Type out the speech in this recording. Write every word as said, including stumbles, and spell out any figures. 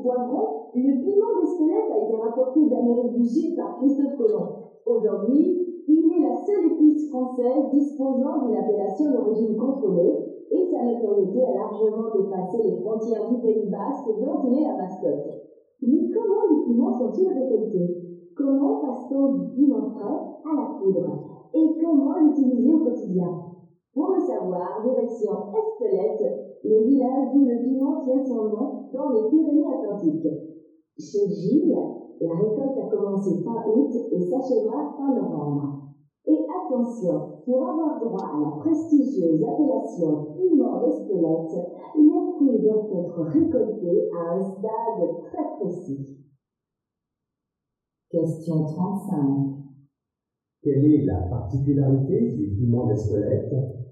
poivron, le piment d'Espelette a été rapporté d'Amérique du Sud par Christophe Colomb. Aujourd'hui, il est la seule épice française disposant d'une appellation d'origine contrôlée et sa notoriété a largement dépassé les frontières du Pays Basque dont il est la mascotte. Mais comment les piments sont-ils récoltés? Comment passe-t-on du piment frais à la poudre? Et comment l'utiliser au quotidien? Pour le savoir, direction Espelette, le village d'où le piment tient son nom dans les Pyrénées-Atlantiques. Chez Gilles, la récolte a commencé fin août et s'achèvera fin novembre. Et attention, pour avoir droit à la prestigieuse appellation piment d'Espelette, les fruits doivent être récoltés à un stade très précis. Question trente-cinq. Quelle est la particularité du piment d'Espelette?